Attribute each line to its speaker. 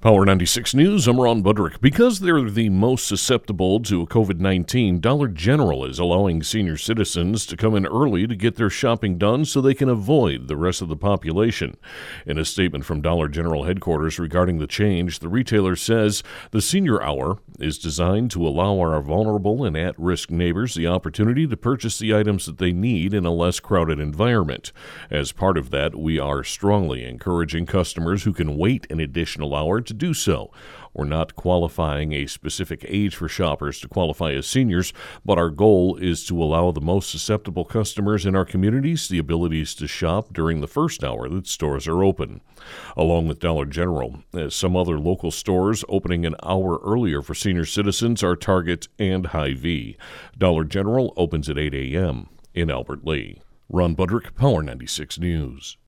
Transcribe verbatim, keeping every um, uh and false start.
Speaker 1: Power ninety-six News, I'm Ron Budrick. Because they're the most susceptible to covid nineteen, Dollar General is allowing senior citizens to come in early to get their shopping done so they can avoid the rest of the population. In a statement from Dollar General headquarters regarding the change, the retailer says the senior hour is designed to allow our vulnerable and at-risk neighbors the opportunity to purchase the items that they need in a less crowded environment. As part of that, we are strongly encouraging customers who can wait an additional hour to do so. We're not qualifying a specific age for shoppers to qualify as seniors, but our goal is to allow the most susceptible customers in our communities the abilities to shop during the first hour that stores are open. Along with Dollar General, some other local stores opening an hour earlier for senior citizens are Target and Hy-Vee. Dollar General opens at eight a.m. in Albert Lea. Ron Budrick, Power ninety-six News.